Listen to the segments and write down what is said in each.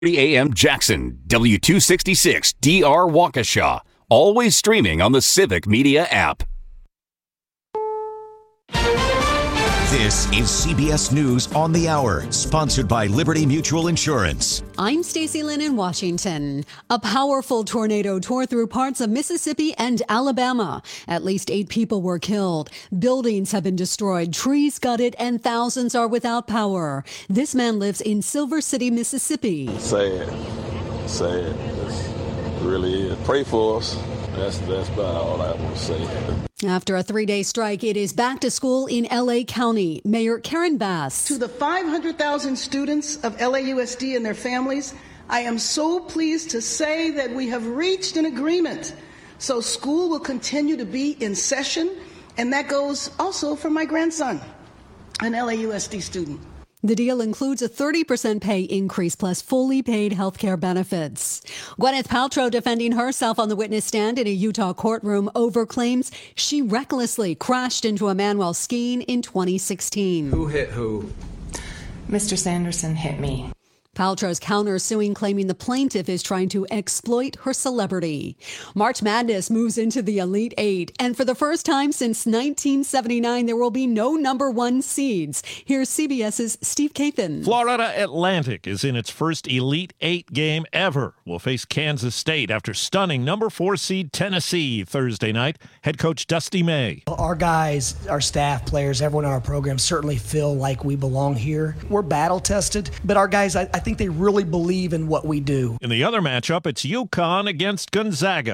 AM Jackson, W266 DR Waukesha. Always streaming on the Civic Media app. This is CBS News on the Hour, sponsored by Liberty Mutual Insurance. I'm Stacey Lynn in Washington. A powerful tornado tore through parts of Mississippi and Alabama. At least 8 people were killed. Buildings have been destroyed, trees gutted, and thousands are without power. This man lives in Silver City, Mississippi. Sad. It really is. Pray for us. That's about all I want to say. After a 3-day strike, it is back to school in L.A. County. Mayor Karen Bass. To the 500,000 students of LAUSD and their families, I am so pleased to say that we have reached an agreement. So school will continue to be in session, and that goes also for my grandson, an LAUSD student. The deal includes a 30% pay increase plus fully paid health care benefits. Gwyneth Paltrow defending herself on the witness stand in a Utah courtroom over claims she recklessly crashed into a man while skiing in 2016. Who hit who? Mr. Sanderson hit me. Paltrow's counter-suing, claiming the plaintiff is trying to exploit her celebrity. March Madness moves into the Elite Eight, and for the first time since 1979, there will be no number 1 seeds. Here's CBS's Steve Kathan. Florida Atlantic is in its first Elite Eight game ever. Will face Kansas State after stunning number 4 seed Tennessee Thursday night. Head coach Dusty May. Our guys, our staff, players, everyone in our program certainly feel like we belong here. We're battle-tested, but our guys, I think they really believe in what we do. In the other matchup, it's UConn against Gonzaga.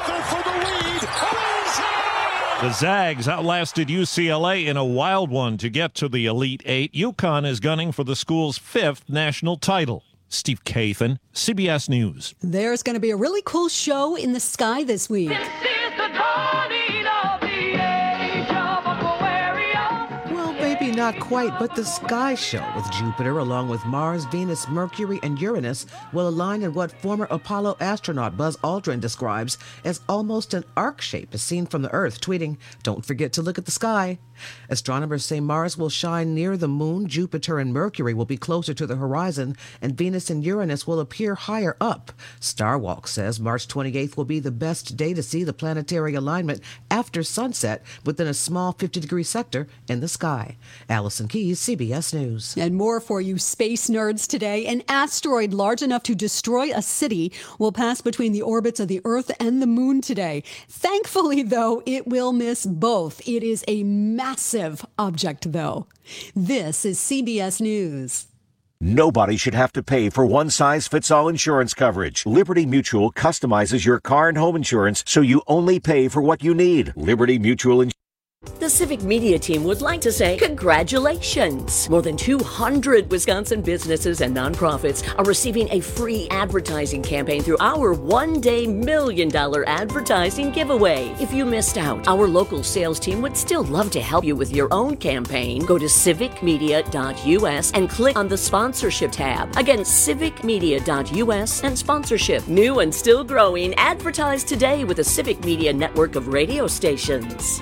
The Zags outlasted UCLA in a wild one to get to the Elite Eight. UConn is gunning for the school's 5th national title. Steve Kathan, CBS News. There's going to be a really cool show in the sky this week. This is the dawning of the age of Aquarius. Well, maybe not quite, but the sky show with Jupiter along with Mars, Venus, Mercury, and Uranus will align in what former Apollo astronaut Buzz Aldrin describes as almost an arc shape as seen from the Earth, tweeting, "Don't forget to look at the sky." Astronomers say Mars will shine near the moon, Jupiter and Mercury will be closer to the horizon, and Venus and Uranus will appear higher up. Starwalk says March 28th will be the best day to see the planetary alignment after sunset within a small 50-degree sector in the sky. Allison Keyes, CBS News. And more for you space nerds today. An asteroid large enough to destroy a city will pass between the orbits of the Earth and the moon today. Thankfully, though, it will miss both. It is a massive object, though. This is CBS News. Nobody should have to pay for one-size-fits-all insurance coverage. Liberty Mutual customizes your car and home insurance so you only pay for what you need. Liberty Mutual Insurance. The Civic Media team would like to say congratulations. More than 200 Wisconsin businesses and nonprofits are receiving a free advertising campaign through our one-day $1 million advertising giveaway. If you missed out, our local sales team would still love to help you with your own campaign. Go to civicmedia.us and click on the sponsorship tab. Again, civicmedia.us and sponsorship. New and still growing. Advertise today with the Civic Media network of radio stations.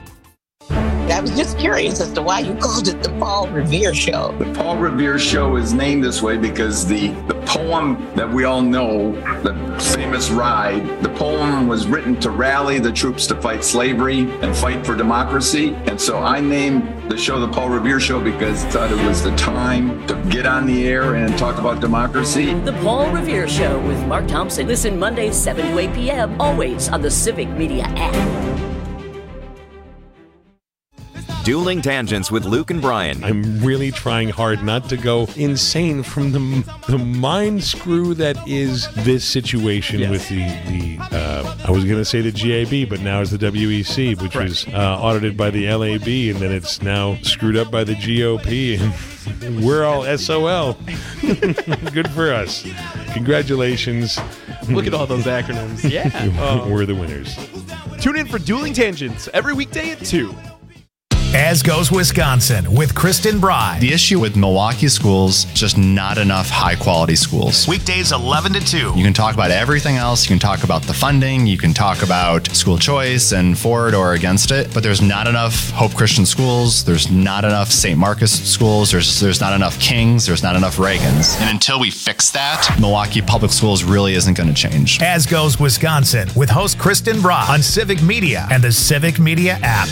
I was just curious as to why you called it the Paul Revere Show. The Paul Revere Show is named this way because the poem that we all know, the famous Ride, the poem was written to rally the troops to fight slavery and fight for democracy. And so I named the show the Paul Revere Show because I thought it was the time to get on the air and talk about democracy. The Paul Revere Show with Mark Thompson. Listen Mondays 7 to 8 p.m. always on the Civic Media app. Dueling Tangents with Luke and Brian. I'm really trying hard not to go insane from the mind screw that is this situation with the I was going to say the GAB, but now it's the WEC, which was audited by the LAB, and then it's now screwed up by the GOP, and we're all SOL. Good for us. Congratulations. Look at all those acronyms. Yeah. We're the winners. Tune in for Dueling Tangents every weekday at 2. As Goes Wisconsin with Kristen Bry. The issue with Milwaukee schools, just not enough high-quality schools. Weekdays 11 to 2. You can talk about everything else. You can talk about the funding. You can talk about school choice and for it or against it. But there's not enough Hope Christian schools. There's not enough St. Marcus schools. There's not enough Kings. There's not enough Reagans. And until we fix that, Milwaukee Public Schools really isn't going to change. As Goes Wisconsin with host Kristen Bry on Civic Media and the Civic Media app.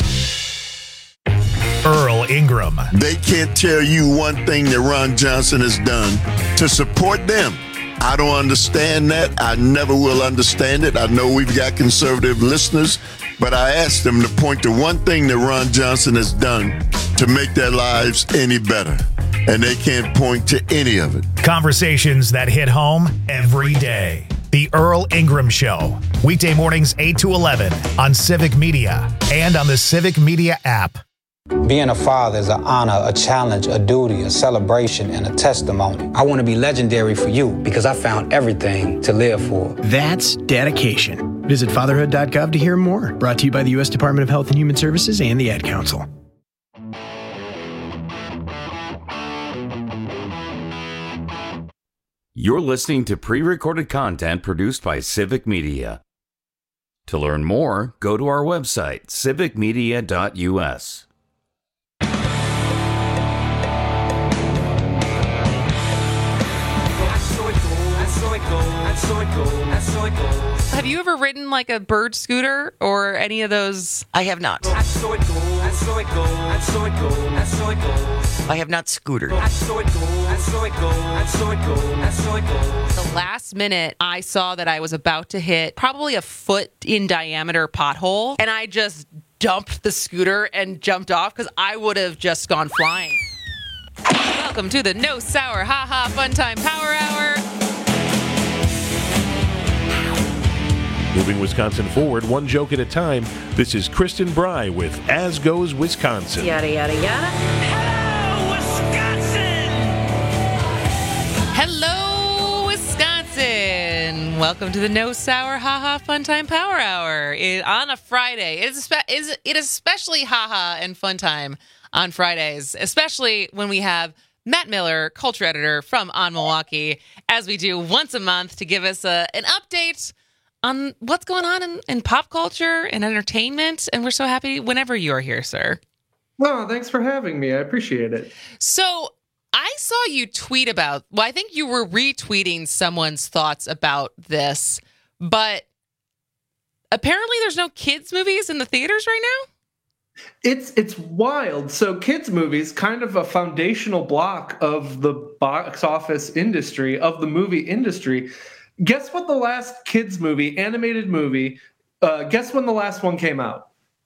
Earl Ingram. They can't tell you one thing that Ron Johnson has done to support them. I don't understand that. I never will understand it. I know we've got conservative listeners, but I asked them to point to one thing that Ron Johnson has done to make their lives any better. And they can't point to any of it. Conversations that hit home every day. The Earl Ingram Show. Weekday mornings 8 to 11 on Civic Media and on the Civic Media app. Being a father is an honor, a challenge, a duty, a celebration, and a testimony. I want to be legendary for you because I found everything to live for. That's dedication. Visit fatherhood.gov to hear more. Brought to you by the U.S. Department of Health and Human Services and the Ad Council. You're listening to pre-recorded content produced by Civic Media. To learn more, go to our website, civicmedia.us. Have you ever ridden like a bird scooter or any of those? I have not. I have not scootered. The last minute, I saw that I was about to hit probably a foot in diameter pothole, and I just dumped the scooter and jumped off because I would have just gone flying. Welcome to the No Sour Ha Ha Fun Time Power Hour. Moving Wisconsin forward, one joke at a time. This is Kristen Bry with As Goes Wisconsin. Yada, yada, yada. Hello, Wisconsin. Welcome to the No Sour Ha Ha Fun Time Power Hour on a Friday. It is especially ha ha and fun time on Fridays, especially when we have Matt Miller, culture editor from On Milwaukee, as we do once a month to give us an update on what's going on in pop culture and entertainment. And we're so happy whenever you are here, sir. Well, thanks for having me. I appreciate it. So I saw you tweet about, well, I think you were retweeting someone's thoughts about this, but apparently there's no kids movies in the theaters right now? It's wild. So kids movies, kind of a foundational block of the box office industry, of the movie industry. Guess what the last kids movie, animated movie, guess when the last one came out?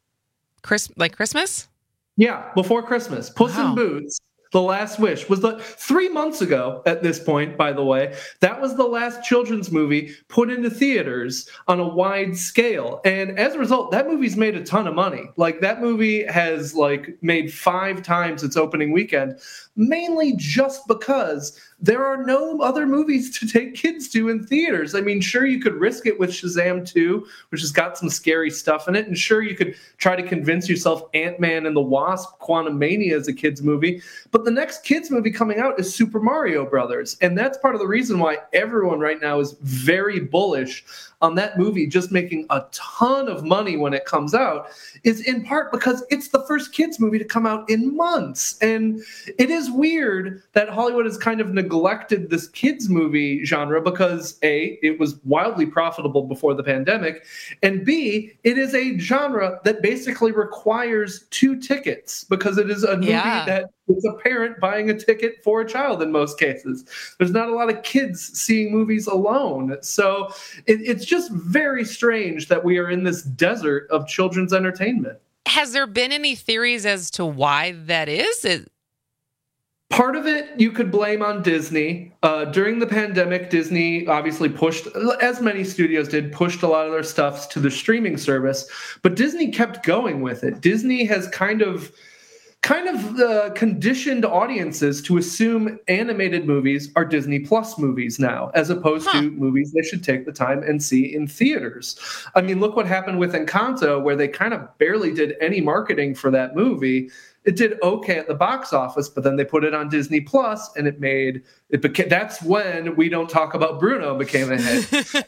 Christmas? Yeah, before Christmas. Puss in Boots, The Last Wish, was 3 months ago at this point, by the way. That was the last children's movie put into theaters on a wide scale. And as a result, that movie's made a ton of money. Like, that movie has made 5 times its opening weekend, mainly just because there are no other movies to take kids to in theaters. I mean, sure, you could risk it with Shazam 2, which has got some scary stuff in it. And sure, you could try to convince yourself Ant-Man and the Wasp: Quantumania is a kids movie. But the next kids movie coming out is Super Mario Brothers. And that's part of the reason why everyone right now is very bullish on that movie just making a ton of money when it comes out, is in part because it's the first kids movie to come out in months. And it is weird that Hollywood has kind of neglected this kids movie genre because A, it was wildly profitable before the pandemic, and B, it is a genre that basically requires 2 tickets because it is a movie that it's a parent buying a ticket for a child in most cases. There's not a lot of kids seeing movies alone. So it's just very strange that we are in this desert of children's entertainment. Has there been any theories as to why that is? Part of it you could blame on Disney. During the pandemic, Disney obviously pushed, as many studios did, pushed a lot of their stuff to the streaming service. But Disney kept going with it. Disney has kind of kind of conditioned audiences to assume animated movies are Disney Plus movies now, as opposed to movies they should take the time and see in theaters. I mean, look what happened with Encanto, where they kind of barely did any marketing for that movie. It did okay at the box office, but then they put it on Disney Plus, and that's when We Don't Talk About Bruno became a hit,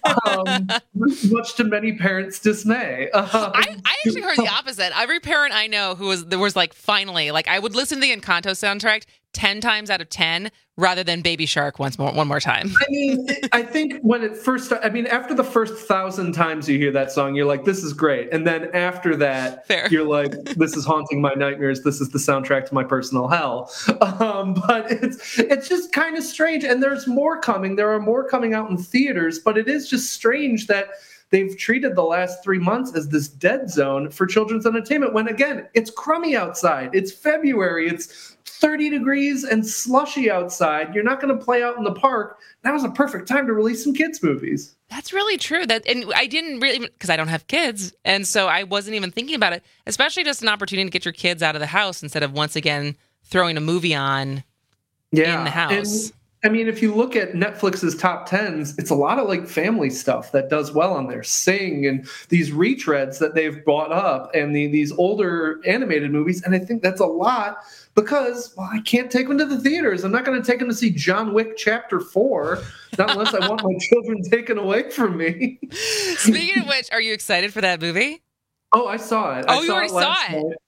much to many parents' dismay. I actually heard the opposite. Every parent I know was like, finally, like, I would listen to the Encanto soundtrack 10 times out of 10 rather than Baby Shark one more time. I mean, I think when it first after the first 1,000 times you hear that song, you're like, this is great. And then after that, you're like, this is haunting my nightmares. This is the soundtrack to my personal hell. But it's just kind of strange. And there's more coming. There are more coming out in theaters, but it is just strange that they've treated the last 3 months as this dead zone for children's entertainment when, again, it's crummy outside. It's February. It's 30 degrees and slushy outside. You're not going to play out in the park. Now is a perfect time to release some kids' movies. That's really true. And I didn't really, because I don't have kids, and so I wasn't even thinking about it, especially just an opportunity to get your kids out of the house instead of once again throwing a movie on in the house. And, I mean, if you look at Netflix's top 10s, it's a lot of like family stuff that does well on there. Sing and these retreads that they've brought up and these older animated movies. And I think that's a lot because, well, I can't take them to the theaters. I'm not going to take them to see John Wick Chapter 4, not unless I want my children taken away from me. Speaking of which, are you excited for that movie? Oh, I saw it. Oh, you already saw it?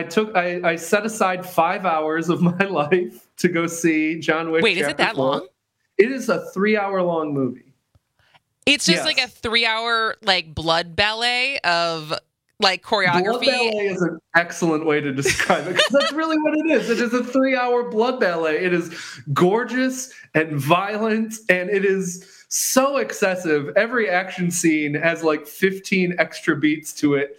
I set aside 5 hours of my life to go see John Wick. Wait, is it that long? It is a 3-hour-long movie. It's just like a 3-hour like blood ballet of like choreography. Blood ballet is an excellent way to describe it because that's really what it is. It is a 3-hour blood ballet. It is gorgeous and violent, and it is so excessive. Every action scene has like 15 extra beats to it.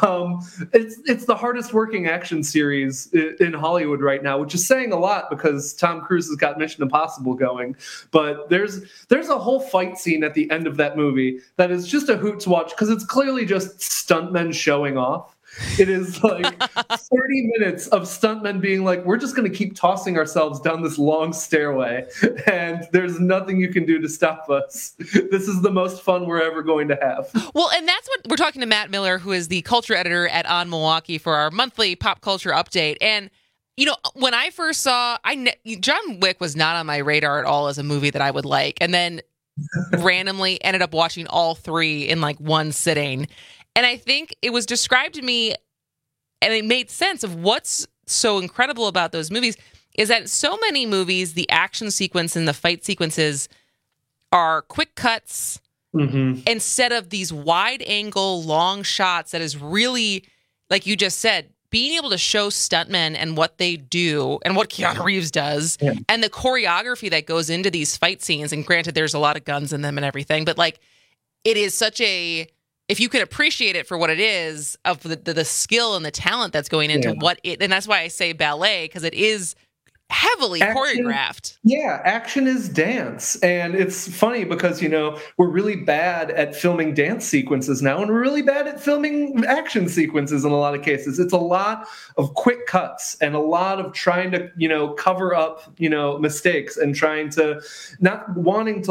It's the hardest working action series in Hollywood right now, which is saying a lot because Tom Cruise has got Mission Impossible going. But there's a whole fight scene at the end of that movie that is just a hoot to watch because it's clearly just stuntmen showing off. It is like 30 minutes of stuntmen being like, we're just going to keep tossing ourselves down this long stairway, and there's nothing you can do to stop us. This is the most fun we're ever going to have. Well, and that's what we're talking to Matt Miller, who is the culture editor at On Milwaukee, for our monthly pop culture update. And, you know, when I first saw, John Wick was not on my radar at all as a movie that I would like, and then randomly ended up watching all three in like one sitting. And I think it was described to me, and it made sense of what's so incredible about those movies, is that so many movies, the action sequence and the fight sequences are quick cuts instead of these wide angle, long shots that is really, like you just said, being able to show stuntmen and what they do and what Keanu Reeves does and the choreography that goes into these fight scenes. And granted, there's a lot of guns in them and everything, but like it is such a... If you can appreciate it for what it is, of the skill and the talent that's going into what it, and that's why I say ballet, because it is heavily choreographed. Yeah, action is dance. And it's funny because, you know, we're really bad at filming dance sequences now, and we're really bad at filming action sequences in a lot of cases. It's a lot of quick cuts and a lot of trying to, you know, cover up, you know, mistakes and trying to not wanting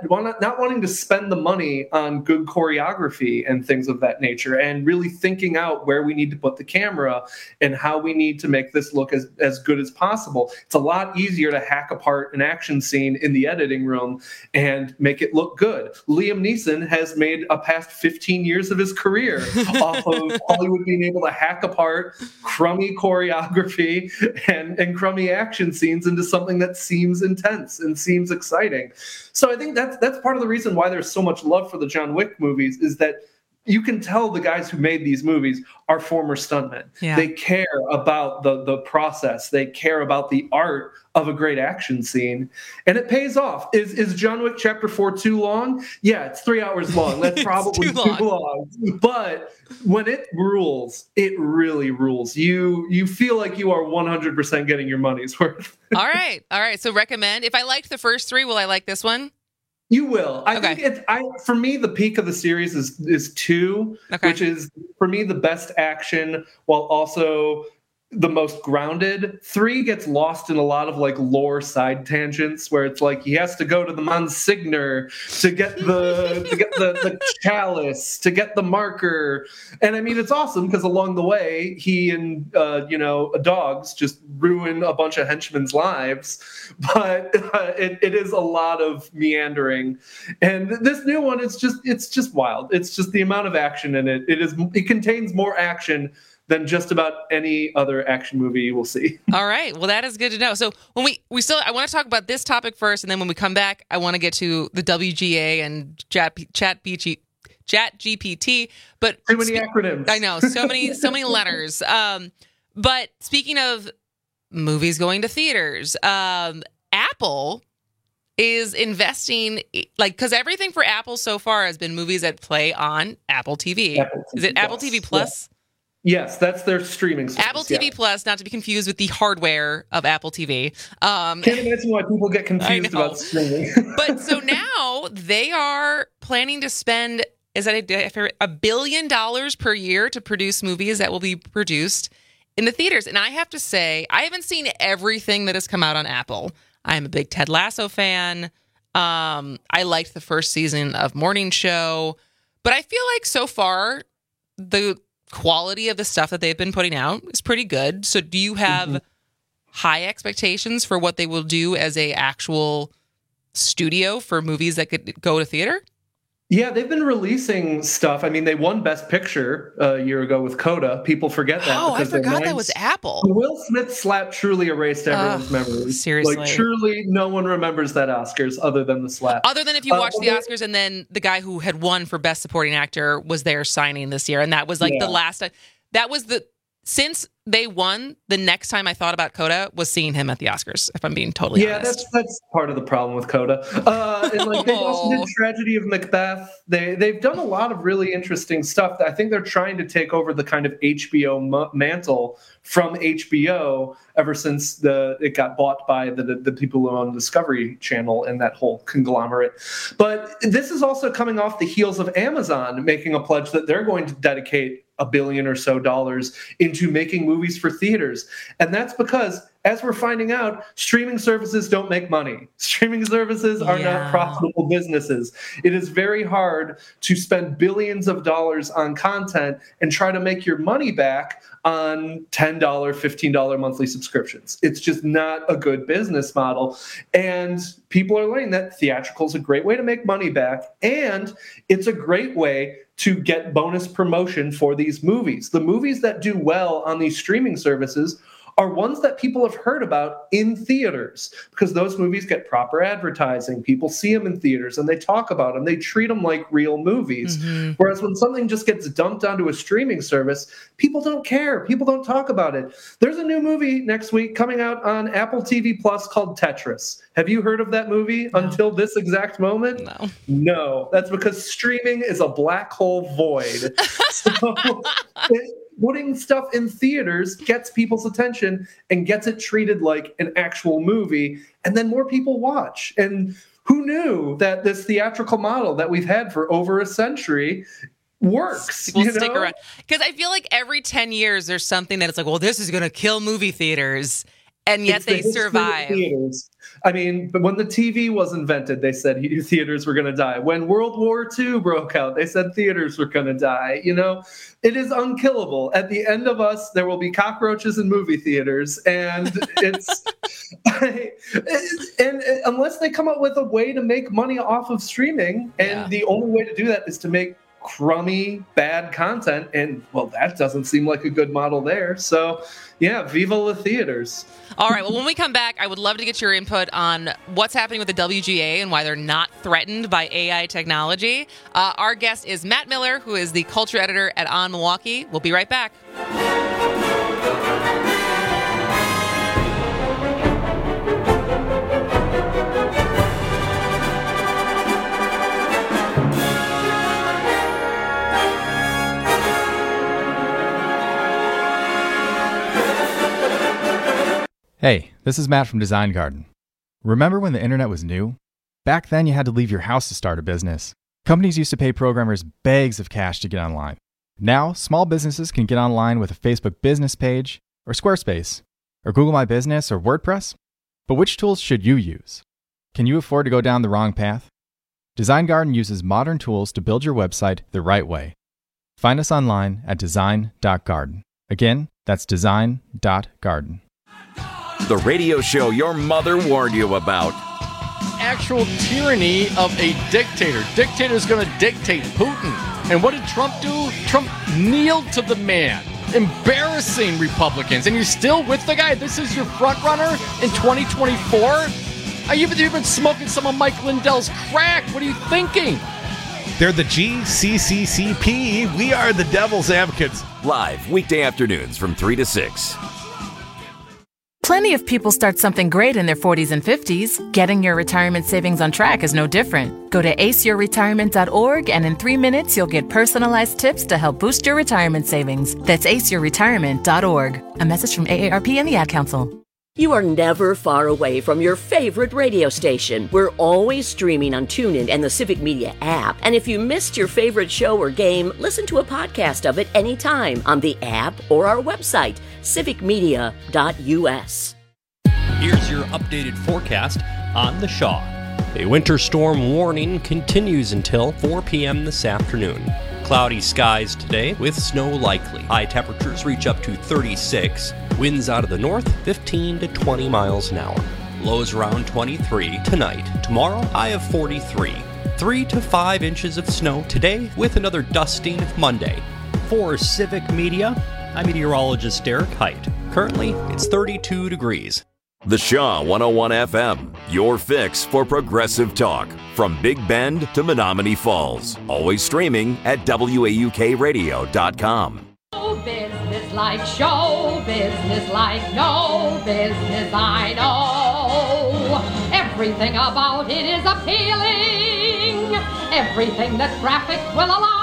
to spend the money on good choreography and things of that nature, and really thinking out where we need to put the camera and how we need to make this look as good as possible. It's a lot easier to hack apart an action scene in the editing room and make it look good. Liam Neeson has made a past 15 years of his career off of Hollywood being able to hack apart crummy choreography and crummy action scenes into something that seems intense and seems exciting. So I think that's part of the reason why there's so much love for the John Wick movies, is that you can tell the guys who made these movies are former stuntmen. Yeah. They care about the process. They care about the art of a great action scene. And it pays off. Is John Wick Chapter 4 too long? Yeah, it's 3 hours long. That's probably too long. But when it rules, it really rules. You feel like you are 100% getting your money's worth. All right. So recommend. If I liked the first three, will I like this one? You will. I think for me, the peak of the series is 2, which is for me the best action, while also the most grounded. 3 gets lost in a lot of like lore side tangents where it's like he has to go to the Monsignor to get the chalice, to get the marker. And I mean, it's awesome because along the way, he and dogs just ruin a bunch of henchmen lives. But it is a lot of meandering. And this new one, it's just wild. It's just the amount of action in it. It contains more action than just about any other action movie you will see. All right. Well, that is good to know. So when I want to talk about this topic first, and then when we come back, I want to get to the WGA and ChatGPT. But too many acronyms. I know, so many letters. But speaking of movies going to theaters, Apple is investing, because everything for Apple so far has been movies that play on Apple TV. Is it Apple TV Plus? Yeah. Yes, that's their streaming service. Apple TV Plus, not to be confused with the hardware of Apple TV. Can't imagine why people get confused about streaming. But so now they are planning to spend, $1 billion per year to produce movies that will be produced in the theaters. And I have to say, I haven't seen everything that has come out on Apple. I'm a big Ted Lasso fan. I liked the first season of Morning Show. But I feel like so far, the quality of the stuff that they've been putting out is pretty good. So do you have high expectations for what they will do as a actual studio for movies that could go to theater? Yeah, they've been releasing stuff. I mean, they won Best Picture a year ago with Coda. People forget that. Oh, I forgot that was Apple. The Will Smith slap truly erased everyone's memories. Seriously. Like, truly, no one remembers that Oscars other than the slap. Other than if you watch the Oscars and then the guy who had won for Best Supporting Actor was there signing this year. And that was the last time. That was since they won, the next time I thought about Coda was seeing him at the Oscars, if I'm being totally honest. Yeah, that's part of the problem with Coda. And they also did Tragedy of Macbeth. They've done a lot of really interesting stuff. I think they're trying to take over the kind of HBO mantle from HBO ever since it got bought by the people who own Discovery Channel and that whole conglomerate. But this is also coming off the heels of Amazon making a pledge that they're going to dedicate $1 billion or so into making movies for theaters. And that's because, as we're finding out, streaming services don't make money. Streaming services are not profitable businesses. It is very hard to spend billions of dollars on content and try to make your money back on $10, $15 monthly subscriptions. It's just not a good business model. And people are learning that theatrical is a great way to make money back, and it's a great way to get bonus promotion for these movies. The movies that do well on these streaming services are ones that people have heard about in theaters, because those movies get proper advertising. People see them in theaters and they talk about them. They treat them like real movies. Mm-hmm. Whereas when something just gets dumped onto a streaming service, people don't care. People don't talk about it. There's a new movie next week coming out on Apple TV Plus called Tetris. Have you heard of that movie until this exact moment? No. That's because streaming is a black hole void. Putting stuff in theaters gets people's attention and gets it treated like an actual movie, and then more people watch. And who knew that this theatrical model that we've had for over a century works? We'll stick around. Because I feel like every 10 years there's something that it's like, well, this is going to kill movie theaters, and yet they survive. I mean, but when the TV was invented, they said theaters were going to die. When World War II broke out, they said theaters were going to die. It is unkillable. At the end of us, there will be cockroaches in movie theaters, and and unless they come up with a way to make money off of streaming, and the only way to do that is to make crummy, bad content, and that doesn't seem like a good model there. So, viva la theaters. All right. Well, when we come back, I would love to get your input on what's happening with the WGA and why they're not threatened by AI technology. Our guest is Matt Miller, who is the culture editor at On Milwaukee. We'll be right back. Hey, this is Matt from Design Garden. Remember when the internet was new? Back then you had to leave your house to start a business. Companies used to pay programmers bags of cash to get online. Now, small businesses can get online with a Facebook business page, or Squarespace, or Google My Business or WordPress? But which tools should you use? Can you afford to go down the wrong path? Design Garden uses modern tools to build your website the right way. Find us online at design.garden. Again, that's design.garden. The radio show your mother warned you about. Actual tyranny of a dictator. Dictator's going to dictate Putin. And what did Trump do? Trump kneeled to the man. Embarrassing Republicans. And you're still with the guy? This is your front runner in 2024? You've been smoking some of Mike Lindell's crack. What are you thinking? They're the GCCCP. We are the Devil's Advocates. Live weekday afternoons from 3 to 6. Plenty of people start something great in their 40s and 50s. Getting your retirement savings on track is no different. Go to aceyourretirement.org, and in 3 minutes, you'll get personalized tips to help boost your retirement savings. That's aceyourretirement.org. A message from AARP and the Ad Council. You are never far away from your favorite radio station. We're always streaming on TuneIn and the Civic Media app. And if you missed your favorite show or game, listen to a podcast of it anytime on the app or our website, civicmedia.us. Here's your updated forecast on the Shaw. A winter storm warning continues until 4 p.m. this afternoon. Cloudy skies today with snow likely. High temperatures reach up to 36. Winds out of the north, 15 to 20 miles an hour. Lows around 23 tonight. Tomorrow, high of 43. 3 to 5 inches of snow today with another dusting Monday. For Civic Media, I'm meteorologist Derek Height. Currently, it's 32 degrees. The Shaw 101 FM, your fix for progressive talk. From Big Bend to Menominee Falls. Always streaming at WAUKradio.com. Business like show business like no business I know. Everything about it is appealing. Everything that graphics will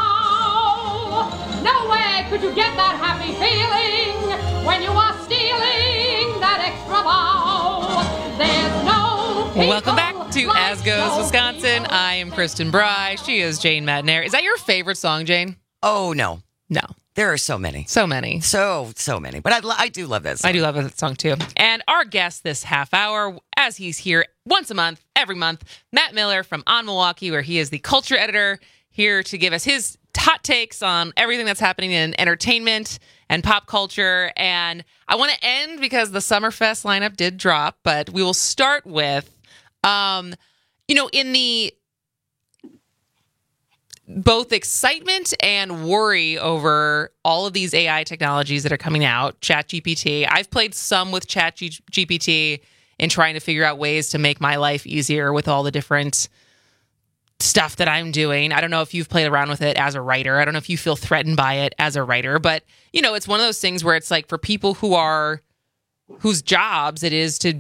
allow. No way could you get that happy feeling when you are stealing that extra bow. There's no Welcome back to As Goes Wisconsin. I am Kristen Bry. She is Jane Madnair. Is that your favorite song, Jane? Oh, no. No. There are so many. So many. So many. But I do love that song. I do love that song, too. And our guest this half hour, as he's here once a month, every month, Matt Miller from On Milwaukee, where he is the culture editor, here to give us his hot takes on everything that's happening in entertainment and pop culture. And I want to end because the Summerfest lineup did drop, but we will start with, in the both excitement and worry over all of these AI technologies that are coming out, ChatGPT. I've played some with ChatGPT in trying to figure out ways to make my life easier with all the different stuff that I'm doing. I don't know if you've played around with it as a writer. I don't know if you feel threatened by it as a writer, but it's one of those things where it's like for people whose jobs it is to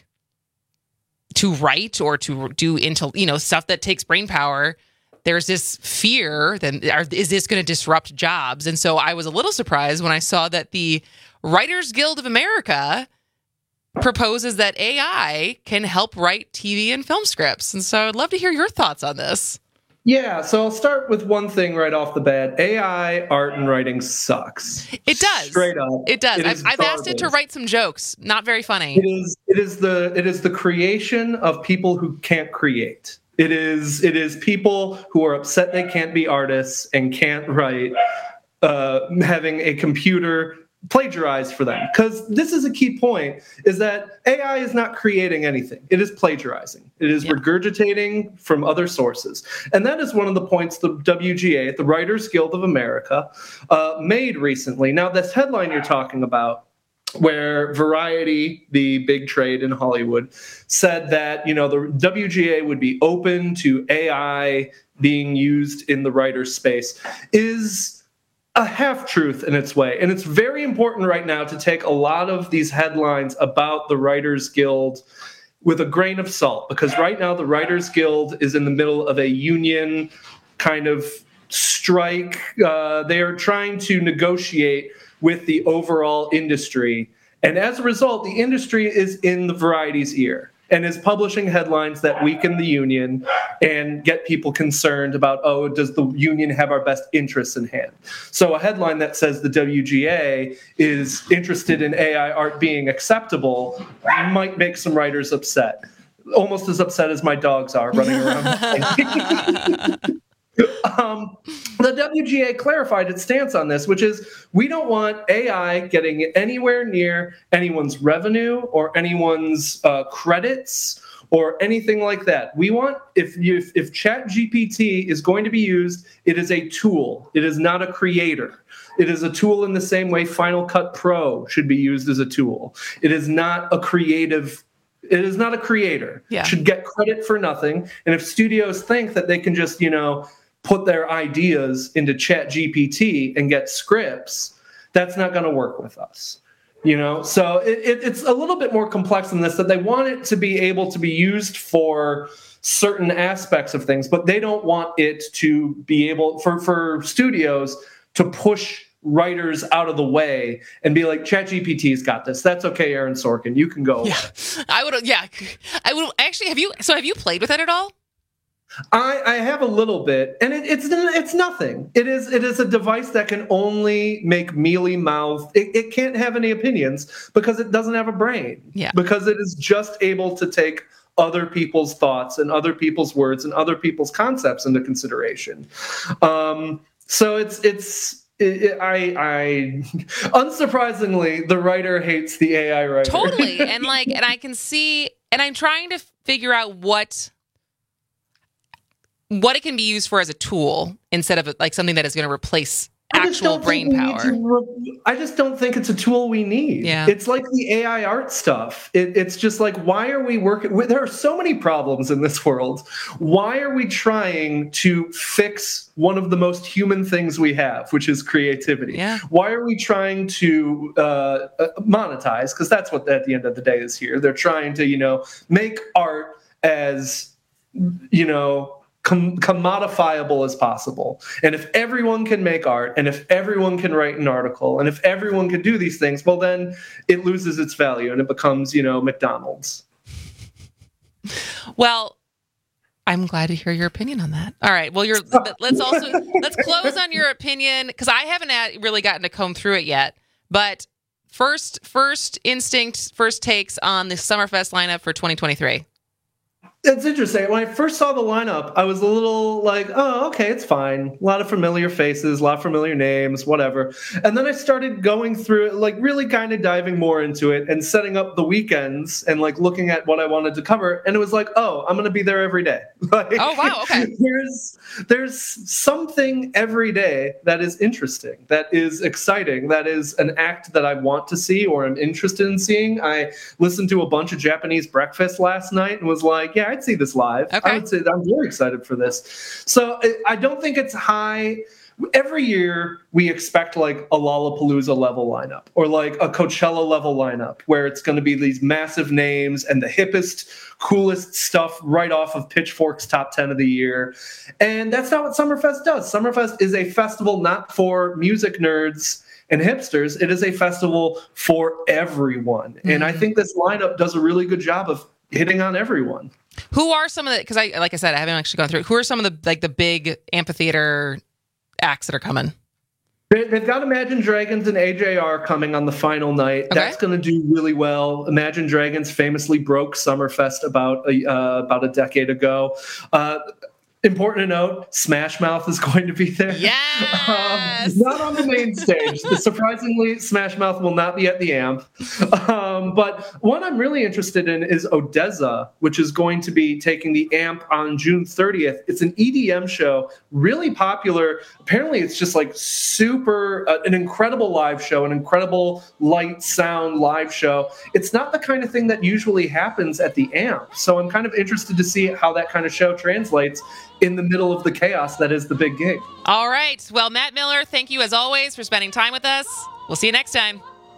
write or to do stuff that takes brain power. There's this fear that is this going to disrupt jobs? And so I was a little surprised when I saw that the Writers Guild of America proposes that AI can help write TV and film scripts. And so I'd love to hear your thoughts on this. Yeah, so I'll start with one thing right off the bat. AI art and writing sucks. It does. Straight up. It does. I've asked it to write some jokes. Not very funny. It is the creation of people who can't create. It is people who are upset they can't be artists and can't write, having a computer plagiarize for them. Because this is a key point, is that AI is not creating anything. It is plagiarizing. It is regurgitating from other sources. And that is one of the points the WGA, the Writers Guild of America, made recently. Now, this headline you're talking about, where Variety, the big trade in Hollywood, said that, the WGA would be open to AI being used in the writer's space, is a half-truth in its way. And it's very important right now to take a lot of these headlines about the Writers Guild with a grain of salt, because right now the Writers Guild is in the middle of a union kind of strike. They are trying to negotiate with the overall industry. And as a result, the industry is in the Variety's ear. and is publishing headlines that weaken the union and get people concerned about, oh, does the union have our best interests in hand? So a headline that says the WGA is interested in AI art being acceptable might make some writers upset. Almost as upset as my dogs are running around. The WGA clarified its stance on this, which is we don't want AI getting anywhere near anyone's revenue or anyone's credits or anything like that. We want, if ChatGPT is going to be used, it is a tool. It is not a creator. It is a tool in the same way Final Cut Pro should be used as a tool. It is not a creative. It is not a creator. Yeah. Should get credit for nothing. And if studios think that they can just, put their ideas into ChatGPT and get scripts, that's not going to work with us. So it's a little bit more complex than this, that they want it to be able to be used for certain aspects of things, but they don't want it to be able for studios to push writers out of the way and be like, ChatGPT's got this. That's okay, Aaron Sorkin. You can go away. I would actually. Have you played with it at all? I have a little bit, and it's nothing. It is a device that can only make mealy mouth. It can't have any opinions because it doesn't have a brain. Yeah. Because it is just able to take other people's thoughts and other people's words and other people's concepts into consideration. So unsurprisingly, the writer hates the AI writer. Totally, and I can see, and I'm trying to figure out what it can be used for as a tool instead of like something that is going to replace actual brain power. I just don't think it's a tool we need. Yeah. It's like the AI art stuff. It's just like, why are we working? There are so many problems in this world. Why are we trying to fix one of the most human things we have, which is creativity? Yeah. Why are we trying to monetize? Because that's what at the end of the day is here. They're trying to, make art as, commodifiable as possible. And if everyone can make art, and if everyone can write an article, and if everyone can do these things, well, then it loses its value and it becomes, McDonald's. Well, I'm glad to hear your opinion on that. All right. Well, let's close on your opinion, because I haven't really gotten to comb through it yet. But first instinct, first takes on the Summerfest lineup for 2023. It's interesting. When I first saw the lineup, I was a little like, oh, okay, it's fine. A lot of familiar faces, a lot of familiar names, whatever. And then I started going through it, like really kind of diving more into it and setting up the weekends and like looking at what I wanted to cover. And it was like, oh, I'm going to be there every day. Like, oh, wow. Okay. There's something every day that is interesting, that is exciting, that is an act that I want to see or am interested in seeing. I listened to a bunch of Japanese Breakfast last night and was like, yeah, I'd see this live. Okay. I would say I'm very excited for this. So I don't think it's high. Every year we expect like a Lollapalooza level lineup or like a Coachella level lineup where it's going to be these massive names and the hippest, coolest stuff right off of Pitchfork's top 10 of the year. And that's not what Summerfest does. Summerfest is a festival not for music nerds and hipsters. It is a festival for everyone. Mm-hmm. And I think this lineup does a really good job of hitting on everyone. Who are some of the, because like I said, I haven't actually gone through, who are some of the big amphitheater acts that are coming? They've got Imagine Dragons and AJR coming on the final night. Okay. That's going to do really well. Imagine Dragons famously broke Summerfest about a decade ago. Important to note, Smash Mouth is going to be there. Yes! Not on the main stage. Surprisingly, Smash Mouth will not be at the Amp. But one I'm really interested in is ODESZA, which is going to be taking the Amp on June 30th. It's an EDM show, really popular. Apparently, it's just like super, an incredible live show, an incredible light sound live show. It's not the kind of thing that usually happens at the Amp. So I'm kind of interested to see how that kind of show translates in the middle of the chaos that is the big gig. All right. Well, Matt Miller, thank you as always for spending time with us. We'll see you next time.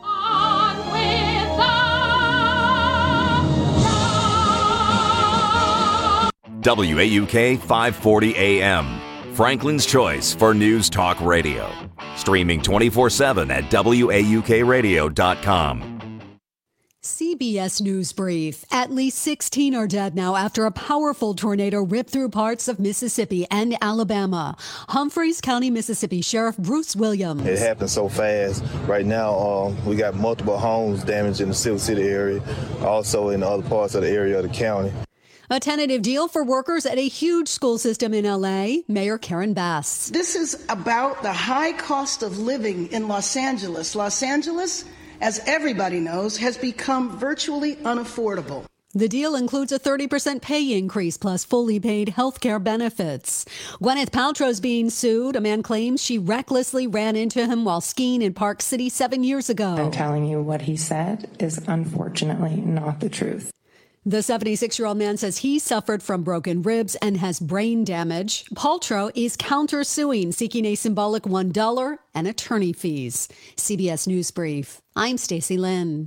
WAUK 540 AM, Franklin's choice for news talk radio. Streaming 24/7 at WAUKradio.com. CBS News Brief. At least 16 are dead now after a powerful tornado ripped through parts of Mississippi and Alabama. Humphreys County, Mississippi Sheriff Bruce Williams. It happened so fast. Right now, we got multiple homes damaged in the Silver City area, also in other parts of the area of the county. A tentative deal for workers at a huge school system in L.A., Mayor Karen Bass. This is about the high cost of living in Los Angeles. Los Angeles, as everybody knows, has become virtually unaffordable. The deal includes a 30% pay increase plus fully paid health care benefits. Gwyneth Paltrow's being sued. A man claims she recklessly ran into him while skiing in Park City 7 years ago. I'm telling you, what he said is unfortunately not the truth. The 76-year-old man says he suffered from broken ribs and has brain damage. Paltrow is countersuing, seeking a symbolic $1 and attorney fees. CBS News Brief. I'm Stacey Lynn.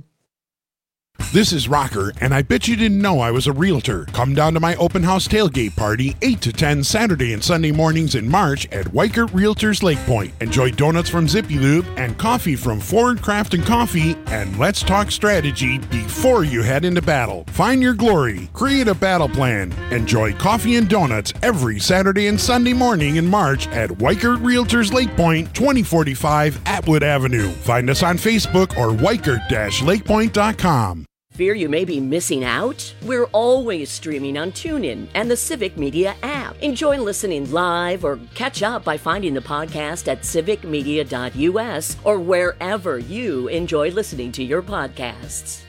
This is Rocker, and I bet you didn't know I was a realtor. Come down to my open house tailgate party, 8 to 10 Saturday and Sunday mornings in March at Weichert Realtors Lake Point. Enjoy donuts from Zippy Lube and coffee from Ford Craft and Coffee, and let's talk strategy before you head into battle. Find your glory, create a battle plan. Enjoy coffee and donuts every Saturday and Sunday morning in March at Weichert Realtors Lake Point, 2045 Atwood Avenue. Find us on Facebook or weichert-lakepoint.com. Fear you may be missing out? We're always streaming on TuneIn and the Civic Media app. Enjoy listening live or catch up by finding the podcast at civicmedia.us or wherever you enjoy listening to your podcasts.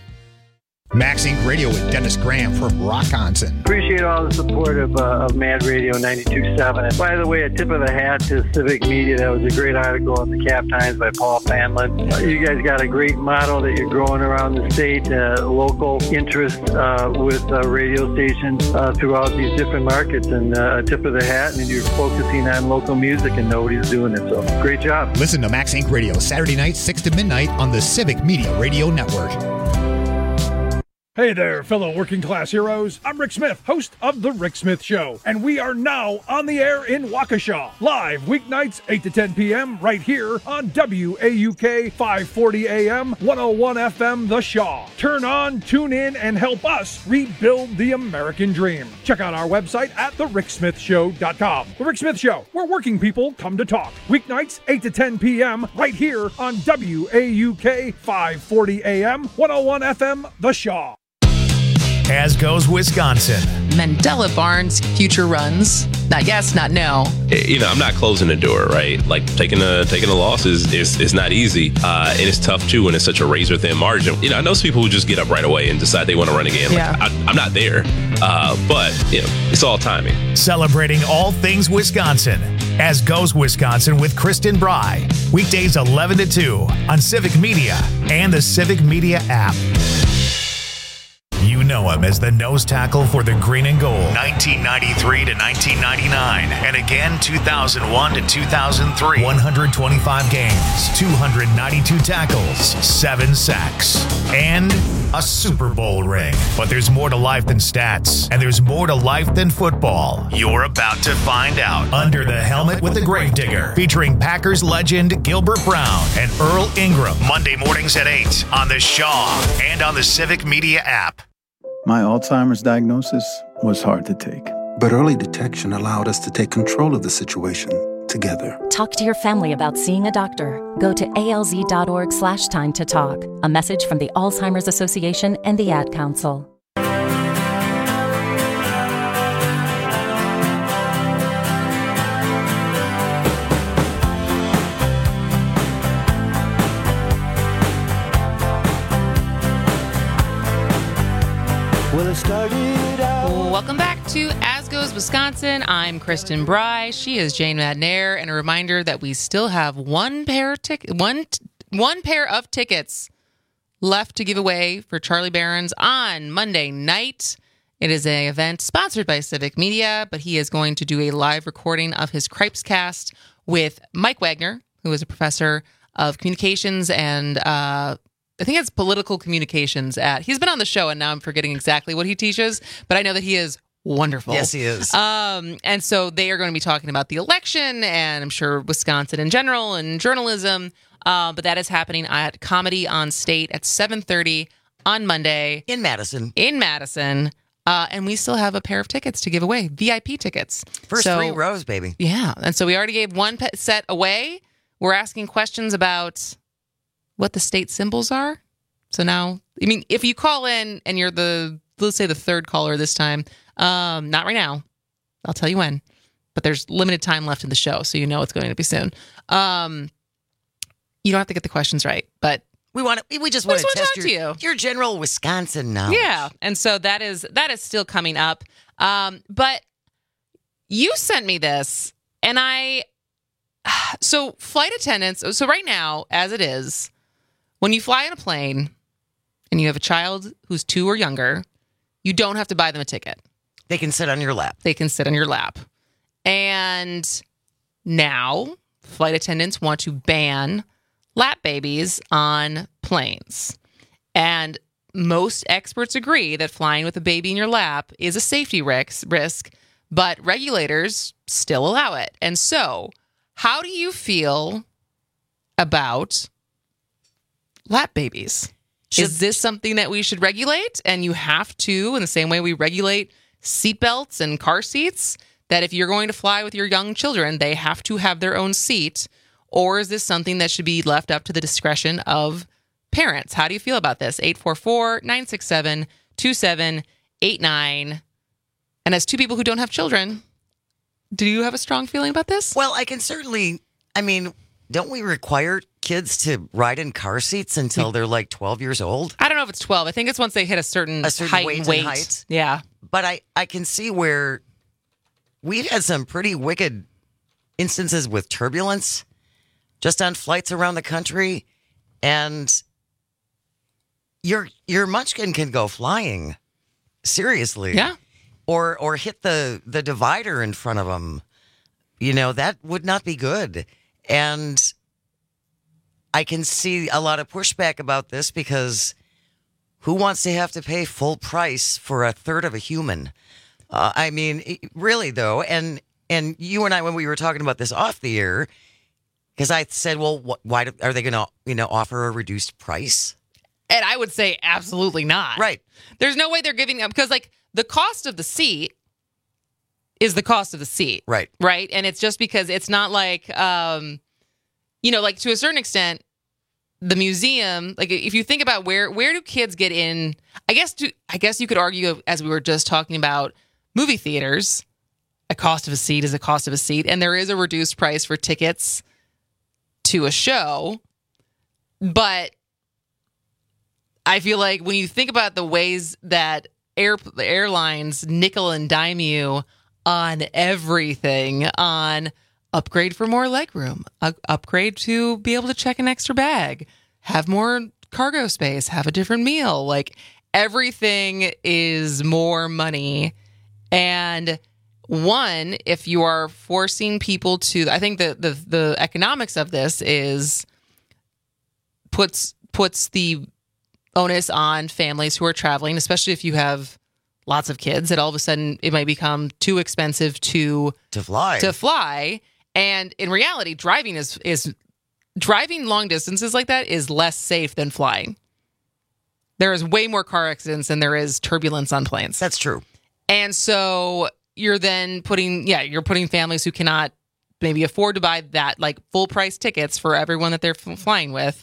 Max Inc. Radio with Dennis Graham from Rockonson. Appreciate all the support of Mad Radio 92.7. And by the way, a tip of the hat to Civic Media. That was a great article in the Cap Times by Paul Fanlin. You guys got a great model that you're growing around the state, local interest with radio stations throughout these different markets. And a tip of the hat, and you're focusing on local music and nobody's doing it. So great job. Listen to Max Inc. Radio Saturday night, 6 to midnight on the Civic Media Radio Network. Hey there, fellow working class heroes. I'm Rick Smith, host of The Rick Smith Show, and we are now on the air in Waukesha, live weeknights 8 to 10 p.m. right here on WAUK 540 AM, 101 FM The Shaw. Turn on, tune in, and help us rebuild the American dream. Check out our website at thericksmithshow.com. The Rick Smith Show, where working people come to talk. Weeknights 8 to 10 p.m. right here on WAUK 540 AM, 101 FM The Shaw. As goes Wisconsin. Mandela Barnes future runs. Not yes, not no. You know, I'm not closing the door, right? Like taking a loss is not easy, and it's tough too when it's such a razor thin margin. You know, I know some people who just get up right away and decide they want to run again. Yeah. Like, I'm not there, but you know, it's all timing. Celebrating all things Wisconsin. As goes Wisconsin with Kristen Bry. Weekdays 11 to 2 on Civic Media and the Civic Media app. You know him as the nose tackle for the Green and Gold, 1993 to 1999, and again 2001 to 2003. 125 games, 292 tackles, 7 sacks, and a Super Bowl ring. But there's more to life than stats, and there's more to life than football. You're about to find out. Under the Helmet with the Gravedigger, featuring Packers legend Gilbert Brown and Earl Ingram. Monday mornings at 8 on the Shaw and on the Civic Media app. My Alzheimer's diagnosis was hard to take. But early detection allowed us to take control of the situation together. Talk to your family about seeing a doctor. Go to alz.org/time to talk. A message from the Alzheimer's Association and the Ad Council. Welcome back to As Goes Wisconsin. I'm Kristen Bry. She is Jane Madnair, and a reminder that we still have one pair of tickets left to give away for Charlie Barron's on Monday night. It is an event sponsored by Civic Media, but he is going to do a live recording of his Cripes Cast with Mike Wagner, who is a professor of communications and I think it's political communications he's been on the show and now I'm forgetting exactly what he teaches, but I know that he is wonderful. Yes, he is. And so they are going to be talking about the election and I'm sure Wisconsin in general and journalism. But that is happening at Comedy on State at 7:30 on Monday. In Madison. And we still have a pair of tickets to give away, VIP tickets. First 3 rows, baby. Yeah. And so we already gave one set away. We're asking questions about what the state symbols are. So now, I mean, if you call in and you're let's say the third caller this time, not right now. I'll tell you when. But there's limited time left in the show, so you know it's going to be soon. You don't have to get the questions right, but we just want to test your general Wisconsin knowledge. Yeah, and so that is still coming up. But you sent me this, and so flight attendants. So right now, as it is, when you fly in a plane and you have a child who's 2 or younger, you don't have to buy them a ticket. They can sit on your lap. And now flight attendants want to ban lap babies on planes. And most experts agree that flying with a baby in your lap is a safety risk, but regulators still allow it. And so, how do you feel about lap babies? Is this something that we should regulate? And you have to, in the same way we regulate seatbelts and car seats, that if you're going to fly with your young children, they have to have their own seat? Or is this something that should be left up to the discretion of parents? How do you feel about this? 844-967-2789. And as 2 people who don't have children, do you have a strong feeling about this? Well, I can certainly, don't we require kids to ride in car seats until they're like 12 years old? I don't know if it's 12. I think it's once they hit a certain height. Yeah. But I can see where we've had some pretty wicked instances with turbulence just on flights around the country, and your munchkin can go flying, seriously. Yeah. Or hit the divider in front of them. That would not be good. And I can see a lot of pushback about this because who wants to have to pay full price for a third of a human? Really, though, and you and I, when we were talking about this off the air, because I said, well, why are they going to, offer a reduced price? And I would say absolutely not. Right. There's no way they're giving them, because the cost of the seat is the cost of the seat. Right. Right. And it's just because it's not like, to a certain extent, the museum, if you think about where do kids get in, I guess you could argue, as we were just talking about movie theaters, a cost of a seat is a cost of a seat. And there is a reduced price for tickets to a show. But I feel like when you think about the ways that airlines nickel and dime you on everything, on upgrade for more legroom, upgrade to be able to check an extra bag, have more cargo space, have a different meal, everything is more money. And if you are forcing people to, I think the economics of this is puts the onus on families who are traveling, especially if you have lots of kids, that all of a sudden it might become too expensive to fly. And in reality, driving long distances like that is less safe than flying. There is way more car accidents than there is turbulence on planes. That's true. And so you're then putting families who cannot maybe afford to buy that full price tickets for everyone that they're flying with.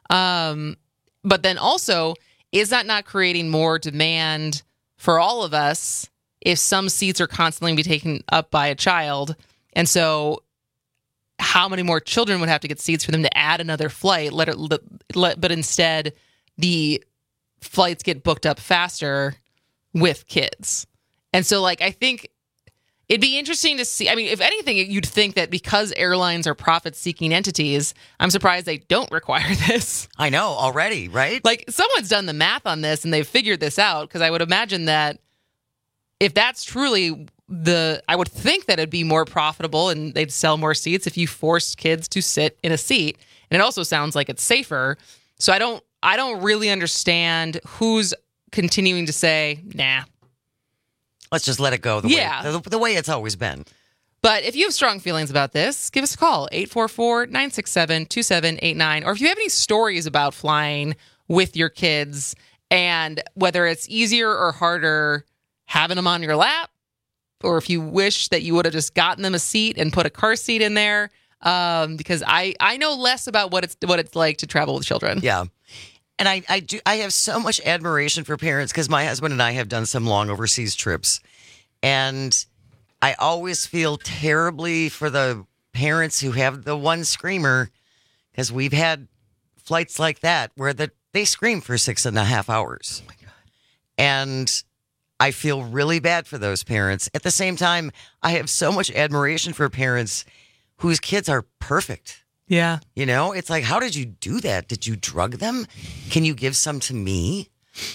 But then also, is that not creating more demand for all of us if some seats are constantly being taken up by a child? And so how many more children would have to get seats for them to add another flight? But instead, the flights get booked up faster with kids. And so, I think it'd be interesting to see. If anything, you'd think that because airlines are profit-seeking entities, I'm surprised they don't require this. I know, already, right? Someone's done the math on this and they've figured this out, because I would imagine that if that's truly I would think that it'd be more profitable and they'd sell more seats if you forced kids to sit in a seat. And it also sounds like it's safer. So I don't really understand who's continuing to say, nah. Let's just let it go the way it's always been. But if you have strong feelings about this, give us a call, 844-967-2789. Or if you have any stories about flying with your kids And whether it's easier or harder having them on your lap, or if you wish that you would have just gotten them a seat and put a car seat in there, because I know less about what it's like to travel with children. Yeah. And I have so much admiration for parents because my husband and I have done some long overseas trips. And I always feel terribly for the parents who have the one screamer, because we've had flights like that where they scream for 6.5 hours. Oh my God. And I feel really bad for those parents. At the same time, I have so much admiration for parents whose kids are perfect. Yeah. You know, it's like, how did you do that? Did you drug them? Can you give some to me?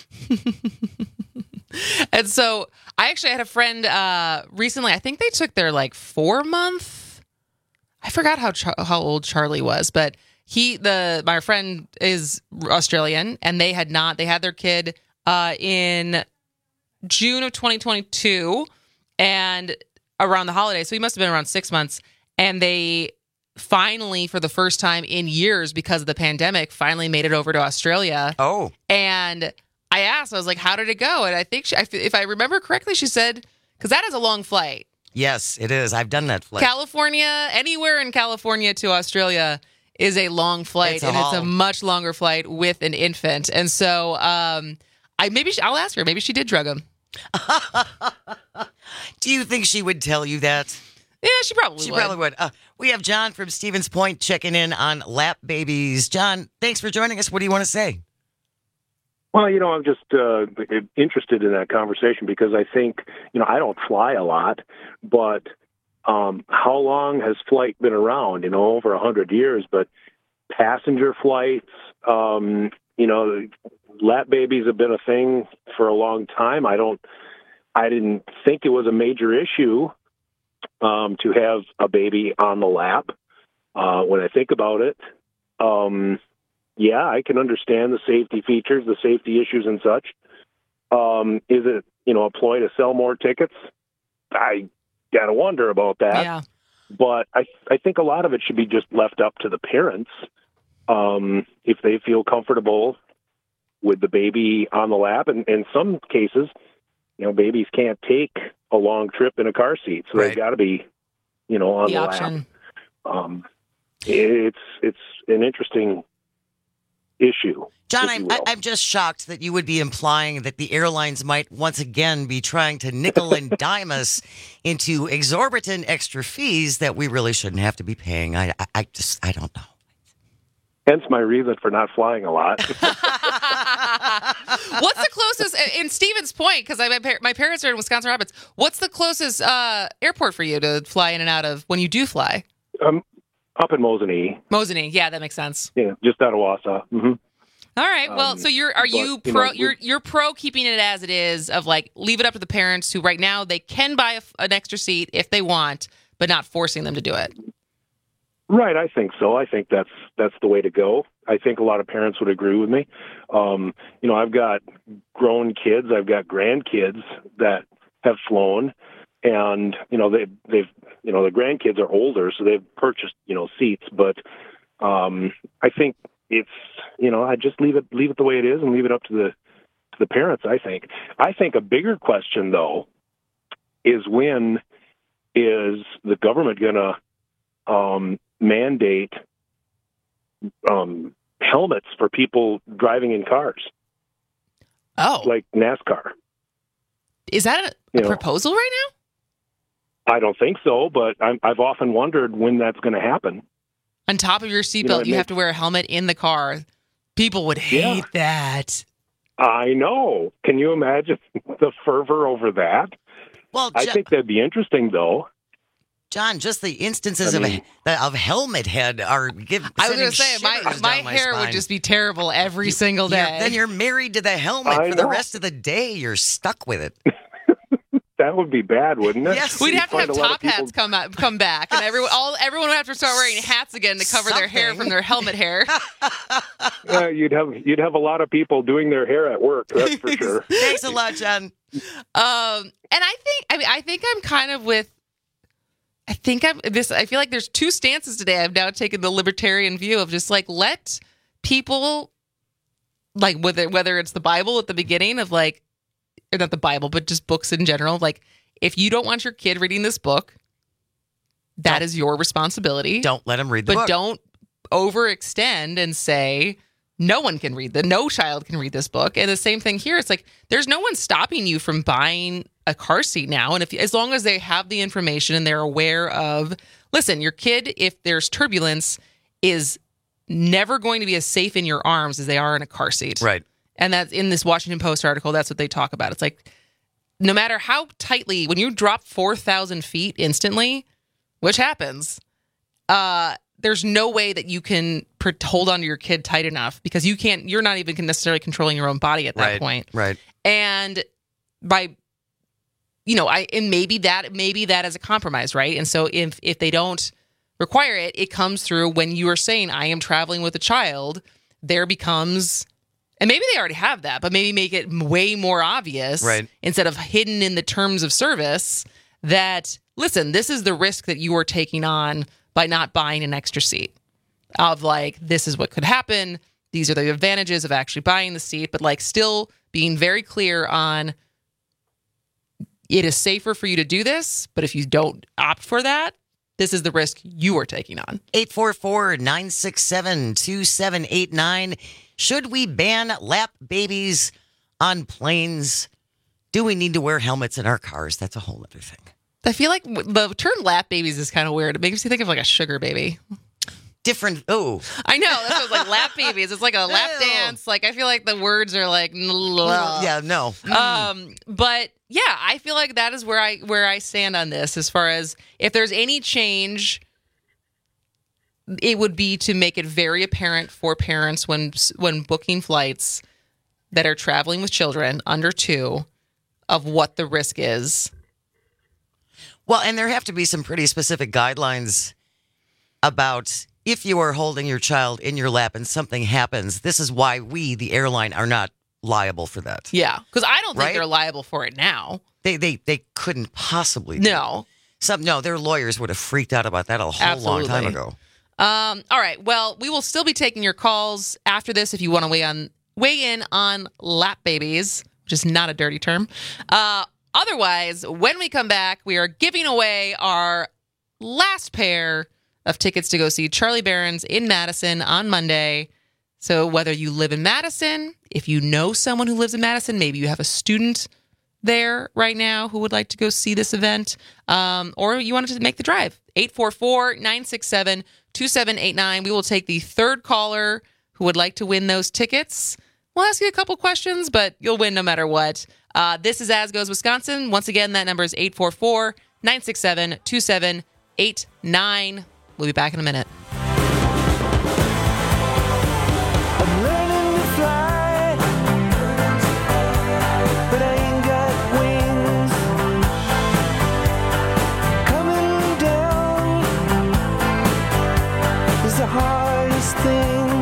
And so I actually had a friend recently, I think they took their 4-month. I forgot how old Charlie was, but my friend is Australian, and they had their kid in June of 2022 and around the holidays. So he must have been around 6 months. And they finally, for the first time in years because of the pandemic, finally made it over to Australia. Oh. And I asked, I was like, how did it go? And I think, if I remember correctly, she said, because that is a long flight. Yes, it is. I've done that flight. California, anywhere in California to Australia is a long flight. It's a much longer flight with an infant. And so I'll ask her. Maybe she did drug him. Do you think she would tell you that? Yeah, she probably would. We have John from Stevens Point checking in on lap babies. John, thanks for joining us. What do you want to say? Well, I'm just interested in that conversation because I think, I don't fly a lot, but how long has flight been around? Over 100 years, but passenger flights, lap babies have been a thing for a long time. I didn't think it was a major issue to have a baby on the lap. When I think about it, I can understand the safety features, the safety issues and such. Is it, a ploy to sell more tickets? I got to wonder about that. Yeah. But I think a lot of it should be just left up to the parents. If they feel comfortable with the baby on the lap. And in some cases, babies can't take a long trip in a car seat. So they've got to be, on the option. Lap. It's an interesting issue. John, I'm just shocked that you would be implying that the airlines might once again be trying to nickel and dime us into exorbitant extra fees that we really shouldn't have to be paying. I don't know. Hence my reason for not flying a lot. What's the closest, in Stevens Point, because my parents are in Wisconsin Rapids, what's the closest airport for you to fly in and out of when you do fly? Up in Mosinee. Mosinee, yeah, that makes sense. Yeah, just out of Wausau. Mm-hmm. All right. Well, so you're pro keeping it as it is, of leave it up to the parents who right now they can buy an extra seat if they want, but not forcing them to do it. Right, I think so. I think that's the way to go. I think a lot of parents would agree with me. I've got grown kids, I've got grandkids that have flown, and they've the grandkids are older, so they've purchased seats. But I think it's I just leave it the way it is and leave it up to the parents. I think a bigger question though is, when is the government going to mandate helmets for people driving in cars? Oh, like NASCAR. Is that a proposal right now? I don't think so, but I've often wondered when that's going to happen. On top of your seatbelt, you have to wear a helmet in the car. People would hate that. I know. Can you imagine the fervor over that? Well, I think that'd be interesting, though. John, just the instances of helmet head are given. I was going to say, my hair would just be terrible every single day. Then you're married to the helmet for the rest of the day. You're stuck with it. That would be bad, wouldn't it? Yes, we'd have to have top hats come back, and everyone would have to start wearing hats again to cover their hair from their helmet hair. You'd have a lot of people doing their hair at work. That's for sure. Thanks a lot, John. And I think I'm kind of with. I feel like there's two stances today. I've now taken the libertarian view of just let people like whether it's the Bible at the beginning of like, or not the Bible, but just books in general. Like, if you don't want your kid reading this book, that is your responsibility. Don't let them read the book. But don't overextend and say no child can read this book. And the same thing here. It's like there's no one stopping you from buying a car seat now. And as long as they have the information and they're aware of, listen, your kid, if there's turbulence, is never going to be as safe in your arms as they are in a car seat. Right. And that's in this Washington Post article. That's what they talk about. It's like, no matter how tightly, when you drop 4,000 feet instantly, which happens, there's no way that you can hold on to your kid tight enough because you're not even necessarily controlling your own body at that point. Right. And by, and maybe that is a compromise, right? And so if they don't require it, it comes through when you are saying, I am traveling with a child, there becomes, and maybe they already have that, but maybe make it way more obvious instead of hidden in the terms of service that, listen, this is the risk that you are taking on by not buying an extra seat. Of like, this is what could happen. These are the advantages of actually buying the seat, but like still being very clear on it is safer for you to do this, but if you don't opt for that, this is the risk you are taking on. 844-967-2789. Should we ban lap babies on planes? Do we need to wear helmets in our cars? That's a whole other thing. I feel like the term lap babies is kind of weird. It makes you think of like a sugar baby. Different. Oh, I know. That's what it's like. Lap babies. It's like a lap dance. Like, I feel like the words are like, yeah, no. But yeah, I feel like that is where I stand on this. As far as if there's any change, it would be to make it very apparent for parents when booking flights that are traveling with children under 2 of what the risk is. Well, and there have to be some pretty specific guidelines about if you are holding your child in your lap and something happens, this is why we, the airline, are not liable for that. Yeah, because I don't think they're liable for it now. They couldn't possibly. No, their lawyers would have freaked out about that a whole long time ago. All right. Well, we will still be taking your calls after this if you want to weigh in on lap babies, which is not a dirty term. Otherwise, when we come back, we are giving away our last pair of tickets to go see Charlie Berens in Madison on Monday. So whether you live in Madison, if you know someone who lives in Madison, maybe you have a student there right now who would like to go see this event, or you wanted to make the drive. 844-967-2789. We will take the third caller who would like to win those tickets. We'll ask you a couple questions, but you'll win no matter what. This is As Goes Wisconsin. Once again, that number is 844-967-2789. We'll be back in a minute. I'm learning to fly, but I ain't got wings. Coming down is the hardest thing.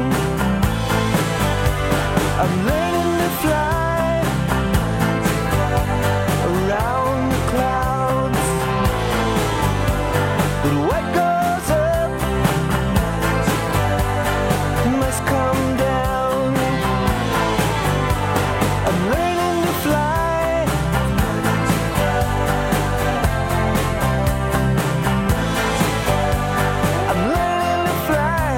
I'm learning to fly around the clouds, but what goes up must come down. I'm learning to fly. I'm learning to fly.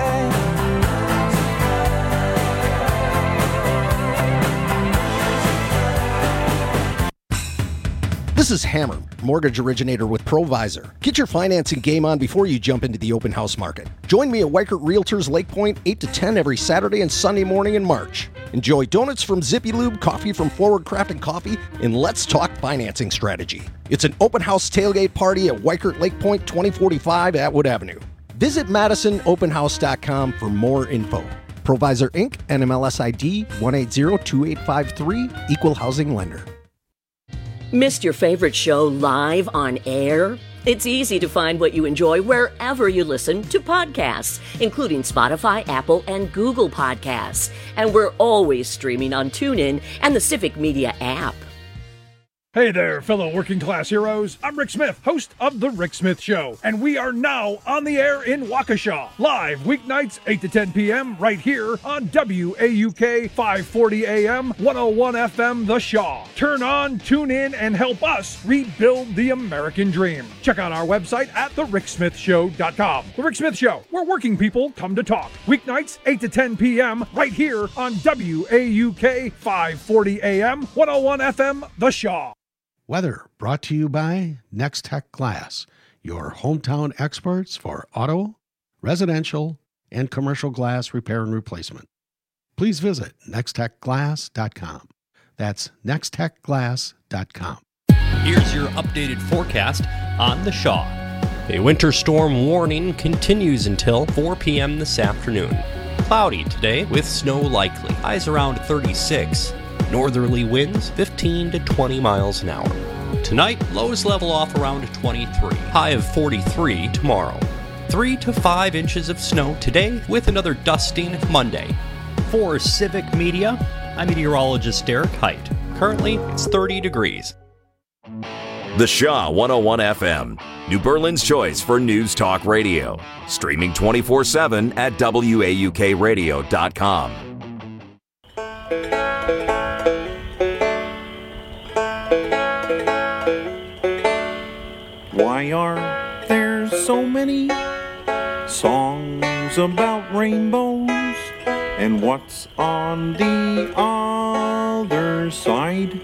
This is Hammer, mortgage originator with Provisor. Get your financing game on before you jump into the open house market. Join me at Weikert Realtors Lake Point 8 to 10 every Saturday and Sunday morning in March. Enjoy donuts from Zippy Lube, coffee from Forward Craft & Coffee, and let's talk financing strategy. It's an open house tailgate party at Weikert Lake Point 2045 Atwood Avenue. Visit MadisonOpenHouse.com for more info. Provisor Inc., NMLS ID 1802853, Equal Housing Lender. Missed your favorite show live on air? It's easy to find what you enjoy wherever you listen to podcasts, including Spotify, Apple, and Google Podcasts. And we're always streaming on TuneIn and the Civic Media app. Hey there, fellow working class heroes. I'm Rick Smith, host of The Rick Smith Show, and we are now on the air in Waukesha, live weeknights 8 to 10 p.m. right here on WAUK 540 AM, 101 FM, The Shaw. Turn on, tune in, and help us rebuild the American dream. Check out our website at thericksmithshow.com. The Rick Smith Show, where working people come to talk. Weeknights 8 to 10 p.m. right here on WAUK 540 AM, 101 FM, The Shaw. Weather brought to you by Next Tech Glass, your hometown experts for auto, residential, and commercial glass repair and replacement. Please visit nexttechglass.com. That's nexttechglass.com. Here's your updated forecast on the Shaw. A winter storm warning continues until 4 p.m. this afternoon. Cloudy today with snow likely. Highs around 36. Northerly winds 15 to 20 miles an hour. Tonight, lows level off around 23. High of 43 tomorrow. 3 to 5 inches of snow today with another dusting Monday. For Civic Media, I'm meteorologist Derek Height. Currently, it's 30 degrees. The Shaw 101 FM, New Berlin's choice for news talk radio. Streaming 24/7 at WAUKradio.com. Why are there so many songs about rainbows? And what's on the other side?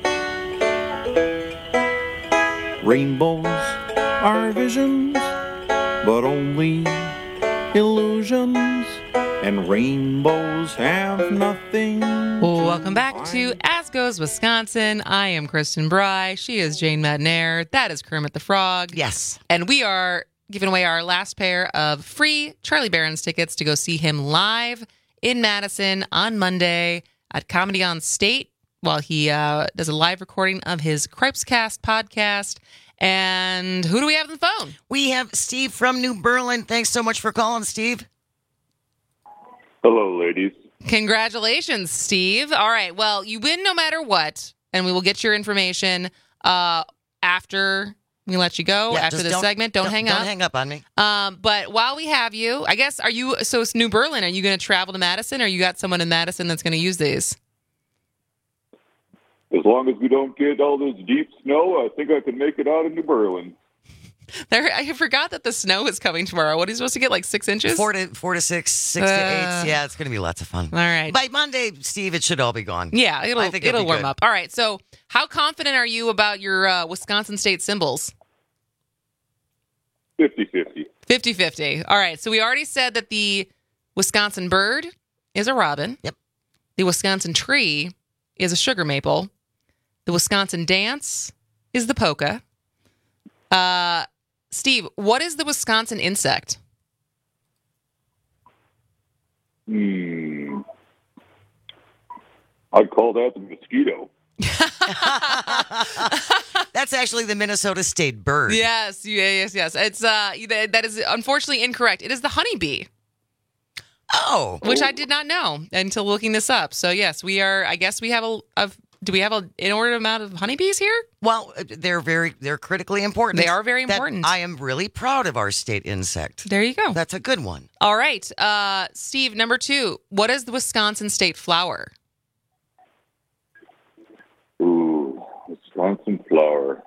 Rainbows are visions, but only illusions. And rainbows have nothing. Welcome back to As Goes Wisconsin. I am Kristen Bry. She is Jane Madnair. That is Kermit the Frog. Yes. And we are giving away our last pair of free Charlie Barron's tickets to go see him live in Madison on Monday at Comedy on State while he does a live recording of his Cripescast podcast. And who do we have on the phone? We have Steve from New Berlin. Thanks so much for calling, Steve. Hello, ladies. Congratulations, Steve. All right. Well, you win no matter what, and we will get your information after we let you go, after this segment. Don't hang up. Don't hang up on me. But while we have you, I guess, so it's New Berlin. Are you going to travel to Madison, or you got someone in Madison that's going to use these? As long as we don't get all this deep snow, I think I can make it out of New Berlin. I forgot that the snow is coming tomorrow. What are you supposed to get, like 6 inches? 4 to 6, 6 to 8. Yeah, it's going to be lots of fun. All right. By Monday, Steve, it should all be gone. Yeah, it'll warm good. up. All right. So how confident are you about your Wisconsin State symbols? 50-50. 50-50. All right. So we already said that the Wisconsin bird is a robin. Yep. The Wisconsin tree is a sugar maple. The Wisconsin dance is the polka. Steve, what is the Wisconsin insect? I'd call that the mosquito. That's actually the Minnesota State bird. Yes. It's that is unfortunately incorrect. It is the honeybee. Oh, which I did not know until looking this up. So yes, we are. I guess we have do we have an inordinate amount of honeybees here? Well, they're critically important. They are very important. I am really proud of our state insect. There you go. That's a good one. All right. Steve, number 2. What is the Wisconsin state flower? Ooh, Wisconsin flower.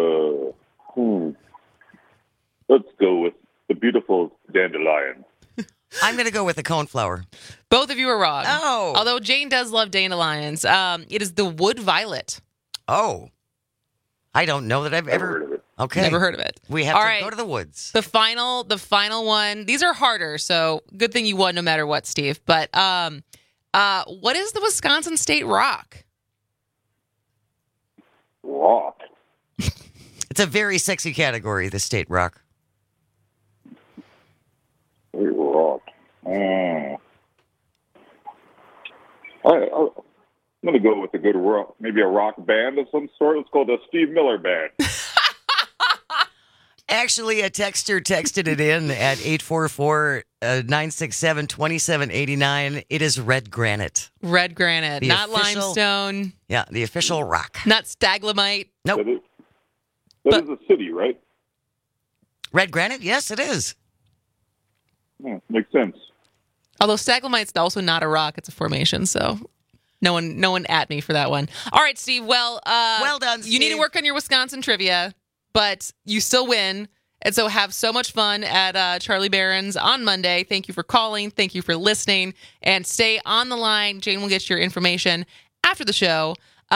Let's go with the beautiful dandelion. I'm going to go with the coneflower. Both of you are wrong. Oh. Although Jane does love dandelions. It is the wood violet. Oh. I don't know that I've ever heard of it. Okay. Never heard of it. We have to go to the woods. The final one. These are harder, so good thing you won no matter what, Steve. But what is the Wisconsin state rock? Rock. It's a very sexy category, the state rock. Rock. I'm going to go with a good rock, maybe a rock band of some sort. It's called the Steve Miller Band. Actually, a texter texted it in at 844-967-2789. It is red granite. Red granite, The not official- limestone, Yeah, the official rock. not staglamite. Nope. That is a city, right? Red granite? Yes, it is. Yeah, makes sense. Although staglamite's also not a rock, it's a formation, so no one at me for that one. All right, Steve. Well done, You need to Steve. work on your Wisconsin trivia, but you still win. And so have so much fun at Charlie Barron's on Monday. Thank you for calling. Thank you for listening. And stay on the line. Jane will get your information after the show.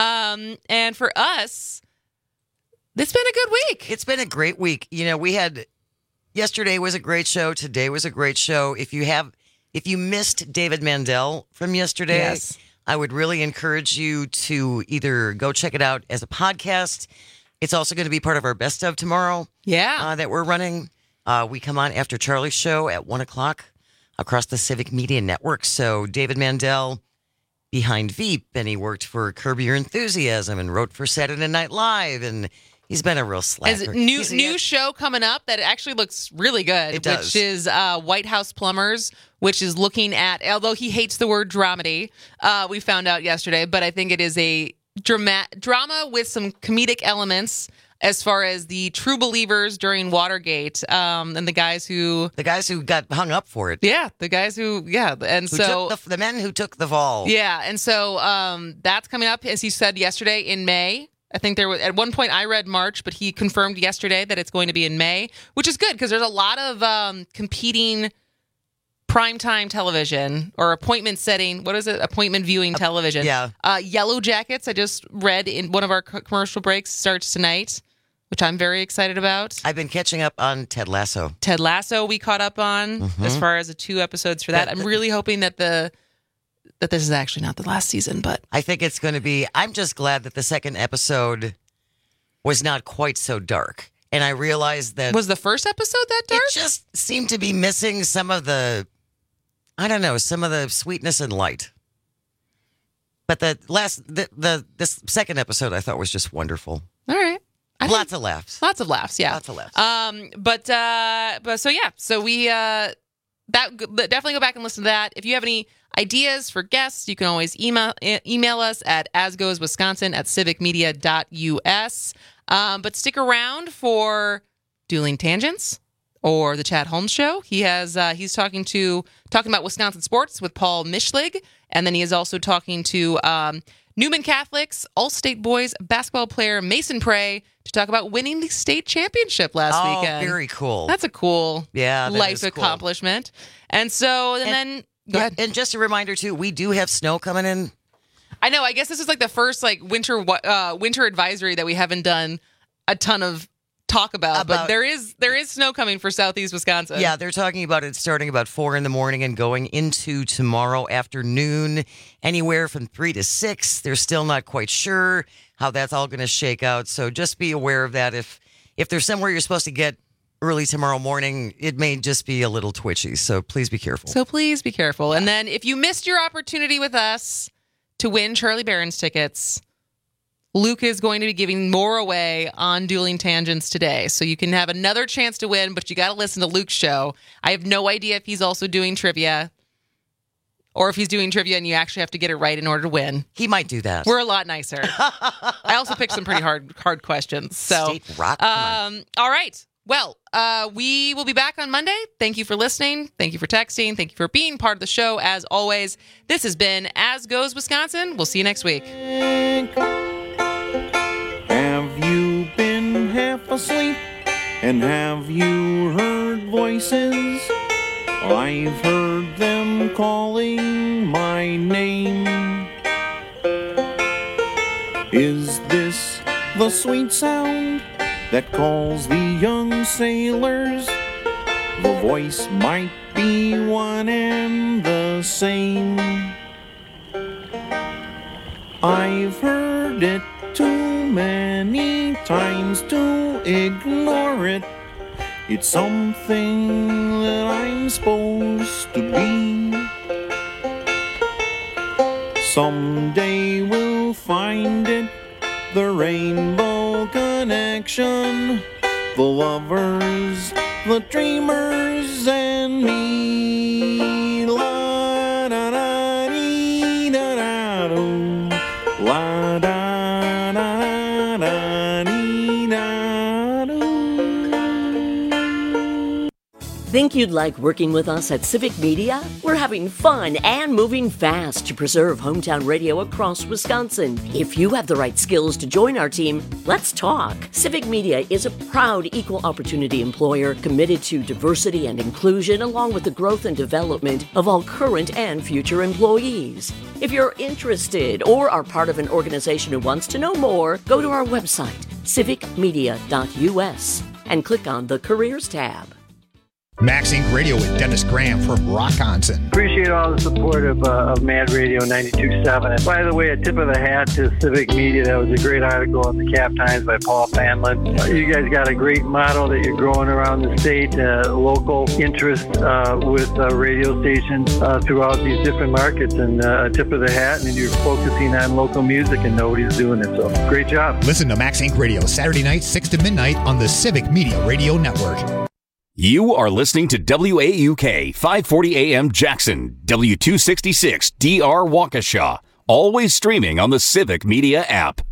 And for us, it's been a good week. It's been a great week. You know, yesterday was a great show. Today was a great show. If you missed David Mandel from yesterday, Yes. I would really encourage you to either go check it out as a podcast. It's also going to be part of our best of tomorrow. Yeah. That we're running. We come on after Charlie's show at 1:00 across the Civic Media Network. So David Mandel behind Veep, and he worked for Curb Your Enthusiasm and wrote for Saturday Night Live, and he's been a real slacker. As new show coming up that actually looks really good, It does. which is White House Plumbers, which is looking at, although he hates the word dramedy, we found out yesterday, but I think it is a drama with some comedic elements as far as the true believers during Watergate, and the guys who got hung up for it. Yeah, the guys and so took the men who took the fall. Yeah, and so that's coming up, as he said yesterday, in May. I think there was, at one point I read March, but he confirmed yesterday that it's going to be in May, which is good because there's a lot of competing primetime television or appointment setting. What is it? Appointment viewing television. Yeah. Yellow Jackets, I just read in one of our commercial breaks, starts tonight, which I'm very excited about. I've been catching up on Ted Lasso. Ted Lasso we caught up on as far as the 2 episodes for that. I'm really hoping that this is actually not the last season, but I think it's going to be. I'm just glad that the second episode was not quite so dark. And I realized that. Was the first episode that dark? It just seemed to be missing some of the sweetness and light. But this second episode I thought was just wonderful. All right. Lots of laughs. Lots of laughs, yeah. Lots of laughs. But so yeah, so we definitely go back and listen to that. If you have any ideas for guests, you can always email us at asgoeswisconsin@civicmedia.us. But stick around for Dueling Tangents or the Chad Holmes Show. He's talking about Wisconsin sports with Paul Mischlig, and then he is also talking to Newman Catholic's All-State Boys basketball player Mason Prey to talk about winning the state championship last weekend. Oh, very cool. That's a cool life is cool. accomplishment. And so, then go ahead. And just a reminder too, we do have snow coming in. I know. I guess this is like the first winter advisory that we haven't done a ton of talk about, but there is snow coming for southeast Wisconsin. Yeah, they're talking about it starting about 4 a.m. and going into tomorrow afternoon, anywhere from 3 to 6. They're still not quite sure how that's all going to shake out. So just be aware of that. If there's somewhere you're supposed to get early tomorrow morning, it may just be a little twitchy. So please be careful. And then if you missed your opportunity with us to win Charlie Barron's tickets, Luke is going to be giving more away on Dueling Tangents today. So you can have another chance to win, but you got to listen to Luke's show. I have no idea if he's also doing trivia or if he's doing trivia and you actually have to get it right in order to win. He might do that. We're a lot nicer. I also picked some pretty hard questions. So, State rock. all right. Well, we will be back on Monday. Thank you for listening. Thank you for texting. Thank you for being part of the show. As always, this has been As Goes Wisconsin. We'll see you next week. Have you been half asleep? And have you heard voices? I've heard them calling my name. Is this the sweet sound that calls the young sailors? The voice might be one and the same. I've heard it too many times to ignore it. It's something that I'm supposed to be. Someday we'll find it, the Rainbow Connection, the lovers, the dreamers, and me. La da da dee da da do. La da da da dee da do. Think you'd like working with us at Civic Media? We're having fun and moving fast to preserve hometown radio across Wisconsin. If you have the right skills to join our team, let's talk. Civic Media is a proud equal opportunity employer committed to diversity and inclusion, along with the growth and development of all current and future employees. If you're interested or are part of an organization who wants to know more, go to our website, civicmedia.us, and click on the Careers tab. Max Inc. Radio with Dennis Graham from Rockonson. Appreciate all the support of Mad Radio 92.7. And by the way, a tip of the hat to Civic Media. That was a great article in the Cap Times by Paul Fanlin. You guys got a great model that you're growing around the state, local interest with radio stations throughout these different markets. And a tip of the hat, and you're focusing on local music, and nobody's doing it. So great job. Listen to Max Inc. Radio Saturday night, 6 to midnight on the Civic Media Radio Network. You are listening to WAUK 540 AM Jackson, W266 DR Waukesha, always streaming on the Civic Media app.